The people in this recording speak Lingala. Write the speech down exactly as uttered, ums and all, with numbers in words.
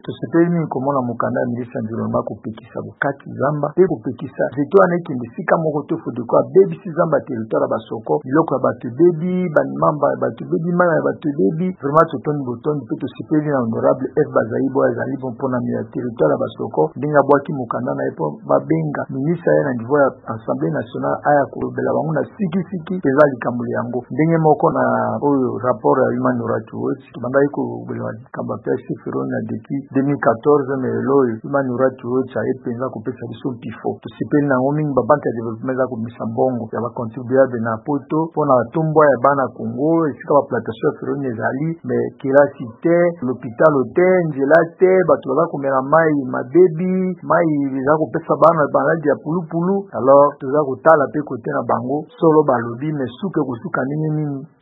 tosepeli mingi komona mokanda ya ministre environnement kopekisa bokati zamba pe kopekisa zeto wana ekende sika moko te fodeko abebisi zamba territoire ya basoko biloko ya bato bebi banimamba ya bato bebi mana ya bato bebi vraiment totondi botondi pe tosepeli na honorable F Bazali bo azali bon mpona ya territoire ya basoko ndenge abwaki mokanda na ye mpo babenga ministre aye na niveau ya assemblée nationale aya kolobela bango na sikisiki eza likambo yango ndenge moko na oyo rapport ya Human Rights Watch tobandaki kobela likambo ya P S Ferron na depuis deux mille quatorze mais loyo Human Rights Watch aye mpenza kopesa biso mpifo tosepeli nango mingi babanke ya développement eza komisa mbongo ya bacontribuable na poto mpona batombwa ya bana Congo esika baplantation ya Ferron ezali mais kelasi te l'hôpital te nzela te bato baza komela mai mabebi mai eza kopesa bana baladi ya pulupulu alors toza kotala pe kote na bango solo balobi mais suke kosuka nini nini